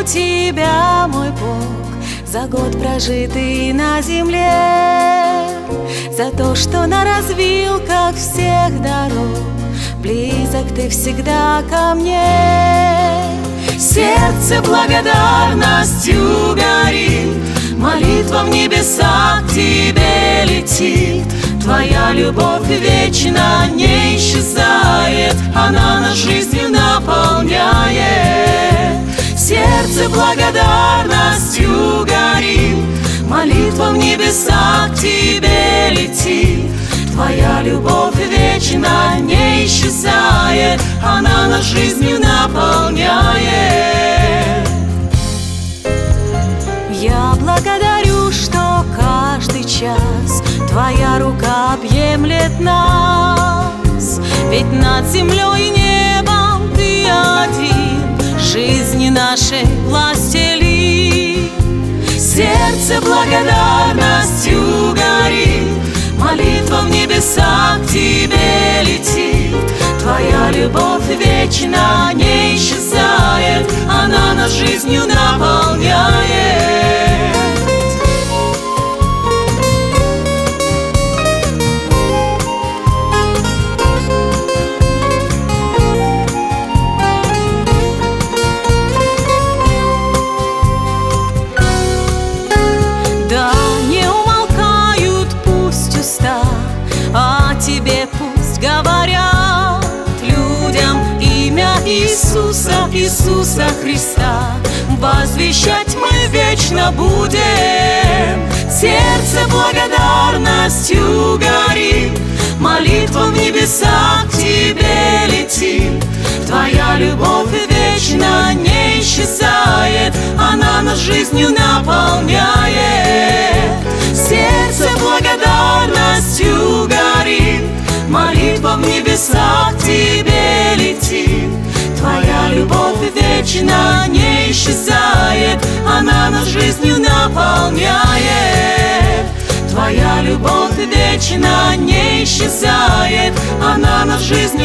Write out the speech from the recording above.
Тебя, мой Бог, за год, прожитый на земле, за то, что на развилках всех дорог близок Ты всегда ко мне. Сердце благодарностью горит, молитва в небеса к Тебе летит. Твоя любовь вечно не исчезает, она нас жизнью наполняет. Сердце благодарностью горит, молитва в небеса к Тебе летит. Твоя любовь вечно не исчезает, она нас жизнью наполняет. Я благодарю, что каждый час Твоя рука объемлет нас, ведь над землей и небом Ты один, жизни нашей властелин. Сердце благодарностью горит, молитва в небеса к Тебе летит. Твоя любовь вечно не исчезает, она нас жизнью наполняет. Да, не умолкают пусть уста, о Тебе пусть говорят людям имя Иисуса, Иисуса Христа. Возвещать мы вечно будем. Сердце благодарностью горит, молитва в небеса к Тебе летит. Твоя любовь вечно не исчезает, она нас жизнью наполняет. Сердце благодарностью горит, молитва в небеса к Тебе летит. Твоя любовь вечно не исчезает, она нас жизнью наполняет. Твоя любовь вечно не исчезает, она нас жизнью